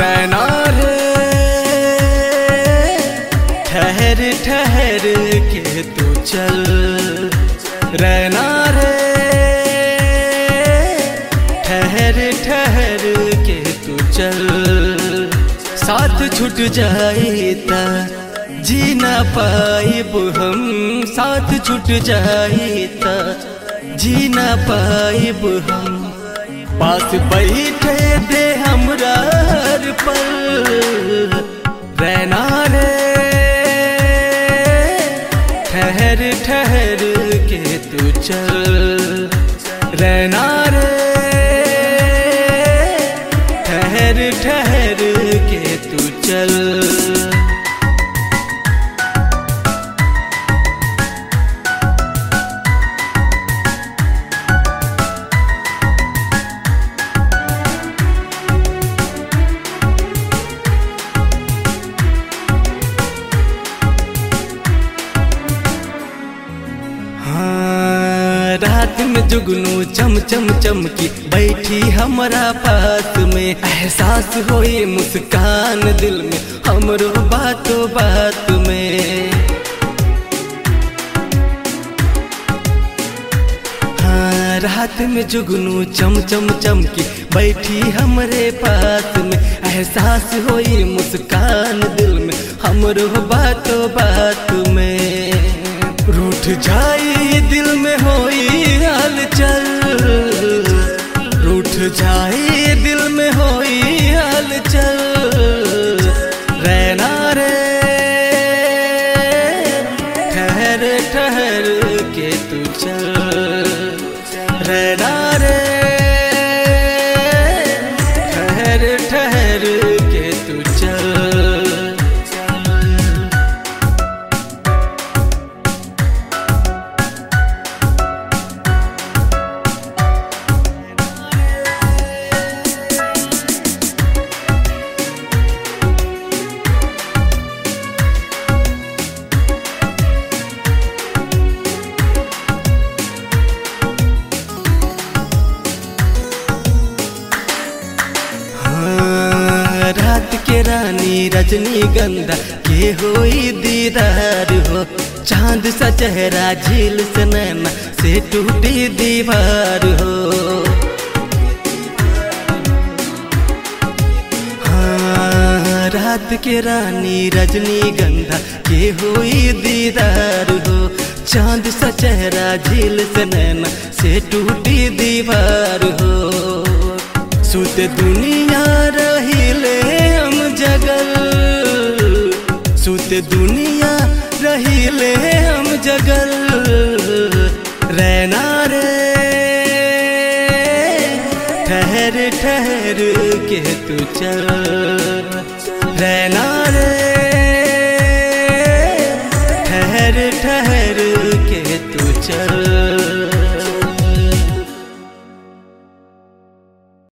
रैना रे ठहर ठहर के तू चल, रैना रे ठहर ठहर के तू चल। साथ छूट जाए ता जी ना पाइब हम, साथ छूट जाए ता जी ना पाइब हम। पास बैठे दे हमरा हर पल, रैना रे ठहर ठहर के तू चल, रैना रे ठहर ठहर के तू चल। रात में जुगनू चम चम चमकी बैठी हमारा पास में, एहसास होई मुस्कान दिल में हमरो बातों बात में। हाँ रात में जुगनू चम चम चमकी बैठी हमरे पास में, एहसास होई मुस्कान दिल में हमरो बातों बात में। रूठ जाए दिल में होई हलचल, रूठ जाए दिल में होई हलचल, रैना रे ठहर ठहर के तू चल, रैना रे ठहर ठहर के तू चल। रात के रानी रजनीगंधा के होई दीदार हो, चांद सा चेहरा झील से नैना से टूटी दीवार हो। हाँ रात के रानी रजनीगंधा के होई दीदार हो, चांद सा चेहरा झील से नैना से टूटी दीवार हो। सुत दुनिया रहिले हम जगल, सुत दुनिया रहिले हम जगल, रैना रे ठहर ठहर के तू चल, रैना रे